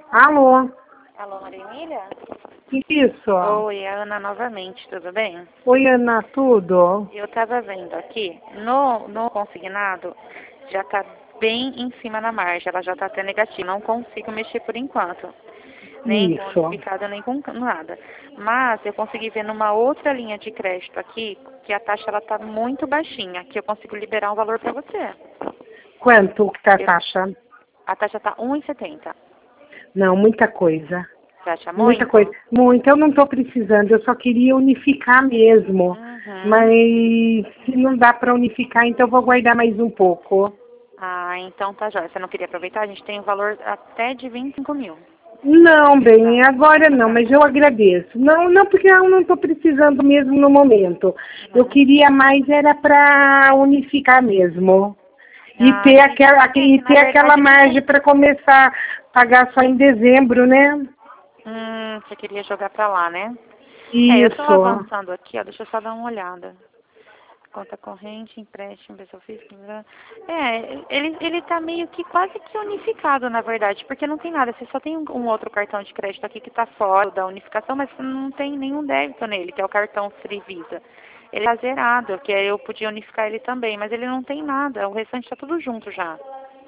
Alô? Alô, Maria Emília? Isso. Oi, é a Ana novamente, tudo bem? Oi, Ana, tudo? Eu estava vendo aqui, no consignado, já está bem em cima da margem, ela já está até negativa, não consigo mexer por enquanto. Nem com Isso. unificada, nem com nada. Mas eu consegui ver numa outra linha de crédito aqui, que a taxa ela está muito baixinha, que eu consigo liberar um valor para você. Quanto que tá a Eu- taxa? A taxa está 1,70. Não, muita coisa. Você acha Muita muito? coisa. Muito, eu não estou precisando, eu só queria unificar mesmo. Uhum. Mas se não dá para unificar, então eu vou guardar mais um pouco. Ah, então tá jóia. Você não queria aproveitar? A gente tem um valor até de 25 mil. Não, bem, agora Nessa não, mas taxa. eu agradeço. Não, não, porque eu não estou precisando mesmo no momento. Eu Uhum. queria mais, era para unificar mesmo. E Ah, ter entendi. aquela, É e que na ter aquela verdade nem é. margem para começar a pagar só em dezembro, né? Você queria jogar pra lá, né? É, eu tô Isso. avançando aqui, ó. Deixa eu só dar uma olhada. Conta corrente, empréstimo, pessoa física. Ele tá meio que quase que unificado, na verdade, porque não tem nada. Você só tem um outro cartão de crédito aqui que tá fora da unificação, mas não tem nenhum débito nele, que é o cartão Free Visa. Ele tá zerado, que aí eu podia unificar ele também, mas ele não tem nada. O restante tá tudo junto já.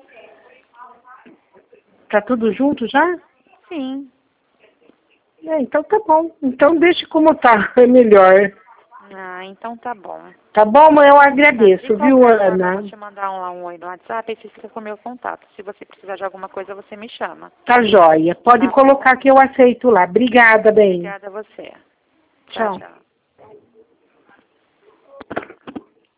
Tá tudo junto já? Sim. É, então tá bom. Então deixa como tá, é melhor. Ah, então tá bom. Tá bom, mãe? Eu De agradeço, viu, qualquer forma, eu vou Ana? te mandar um oi no WhatsApp e você fica com o meu contato. Se você precisar de alguma coisa, você me chama. Tá joia. Pode Tá bom? colocar que eu aceito lá. Obrigada, bem. Obrigada a você. Tchau, Tchau. tchau.